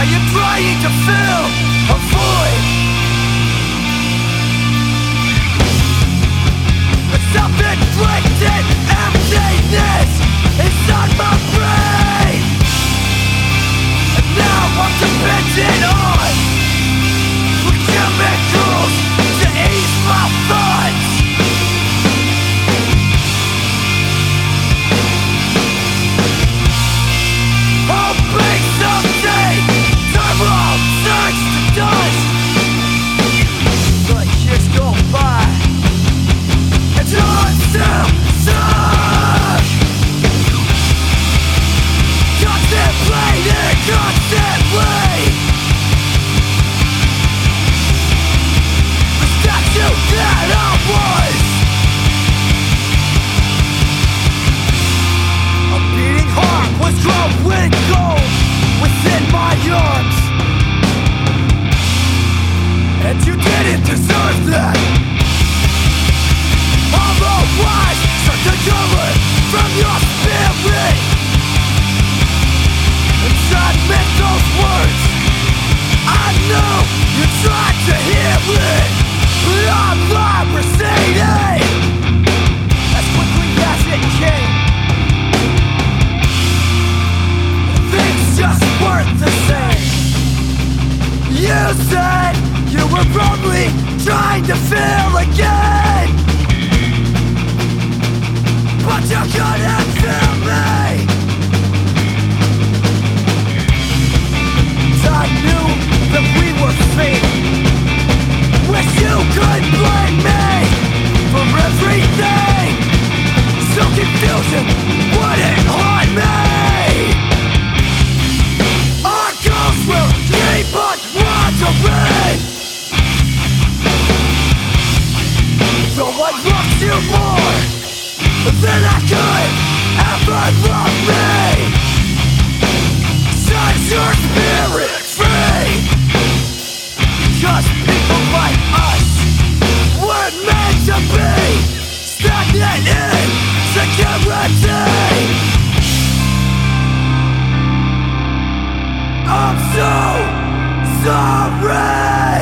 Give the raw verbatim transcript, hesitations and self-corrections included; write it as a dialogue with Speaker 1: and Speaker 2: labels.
Speaker 1: I am trying to fill a void, a self-inflicted emptiness inside my brain. And now I'm dependent on chemicals to ease my thoughts. Hoping someday time will turn to dust. But years go by and time still sucks. Contemplating constantly the statue that I was. A beating heart was growing cold within my arms, and you didn't deserve that. Hollow eyes start to cover from your spirit. Inside meant those words, I know you tried to hear it, but I'm not receding as quickly as it came. Things just weren't the same. You said you were probably trying to feel again, but you couldn't feel me. I knew that we were fate. Wish you could blame me for everything, so confusion wouldn't haunt me. Our ghosts will keep on wandering, so I loved you more than I could ever love me. Set your spirit free, 'cause people like us were meant to be stagnant in security. I'm so sorry.